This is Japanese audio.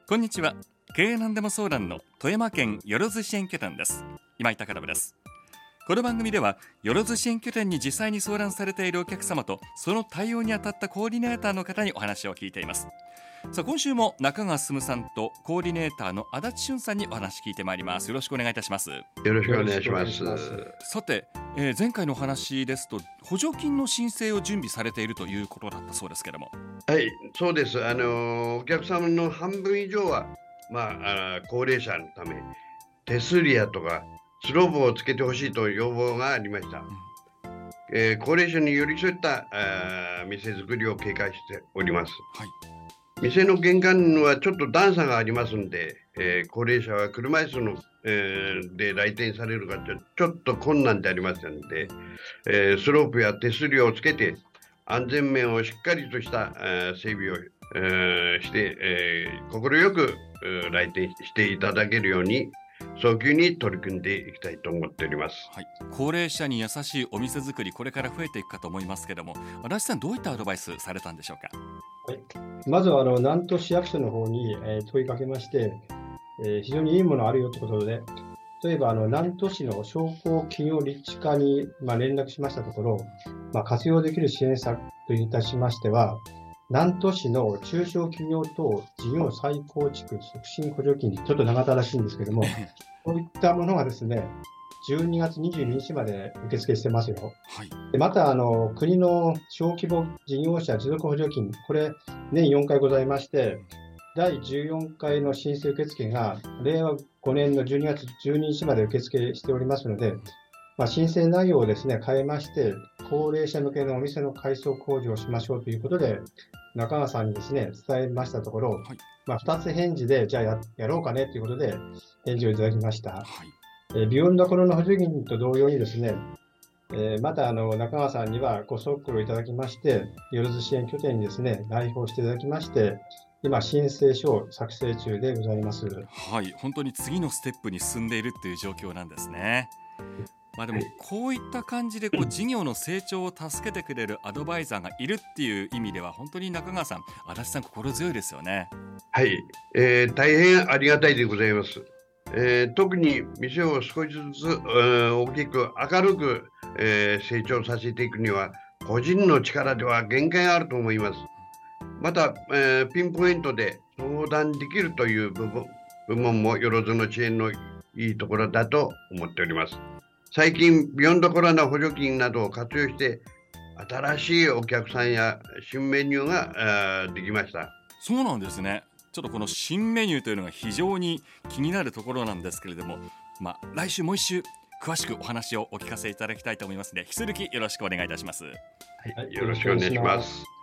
こんにちは。経営なんでも相談の富山県よろず支援拠点です。今井隆信です。この番組ではよろず支援拠点に実際に相談されているお客様とその対応に当たったコーディネーターの方にお話を聞いています。さあ、今週も中川進さんとコーディネーターの足立俊さんにお話聞いてまいります。よろしくお願いいたします。 よろしくお願いします。 さて、前回のお話ですと補助金の申請を準備されているということだったそうですけども。 はい、そうです。お客様の半分以上は、高齢者のため手すりやとかスロープをつけてほしいと要望がありました。高齢者に寄り添った店作りを警戒しております。 はい、 店の玄関はちょっと段差がありますので、高齢者は車椅子の、で来店される方ちょっと困難でありますので、スロープや手すりをつけて安全面をしっかりとした、整備を、して、快く、来店していただけるように早急に取り組んでいきたいと思っております。 はい、高齢者に優しいお店作り、これから増えていくかと思いますけども、足立さん、どういったアドバイスされたんでしょうか。 はい、まずは南砺市役所の方に、問いかけまして、非常にいいものあるよということで、例えば南砺市の商工企業立地課に、連絡しましたところ、活用できる支援策といたしましては、南砺市の中小企業等事業再構築促進補助金、ちょっと長田らしいんですけども、こういったものがですね、12月22日まで受付してますよ。 はい、 でまた国の小規模事業者持続補助金、これ年4回ございまして、第14回の申請受付が令和5年の12月12日まで受付しておりますので、申請内容をですね変えまして、高齢者向けのお店の改装工事をしましょうということで、中川さんにですね伝えましたところ、2つ返事で、じゃあ やろうかねということで返事をいただきました。ビヨンドコロナ補助金と同様にですね、また中川さんにはご足労いただきまして、よろず支援拠点にですね来訪していただきまして、今申請書を作成中でございます。 はい、本当に次のステップに進んでいるという状況なんですね。でもこういった感じで事業の成長を助けてくれるアドバイザーがいるっていう意味では、本当に中川さん、足立さん、心強いですよね。 はい、大変ありがたいでございます。特に店を少しずつ、大きく明るく、成長させていくには個人の力では限界があると思います。また、ピンポイントで相談できるという部門もよろずの支援のいいところだと思っております。最近ビヨンドコロナ補助金などを活用して新しいお客さんや新メニューができました。 そうなんですね。ちょっとこの新メニューというのが非常に気になるところなんですけれども、来週もう一週詳しくお話をお聞かせいただきたいと思いますので、引き続きよろしくお願いいたします。 はい、よろしくお願いします。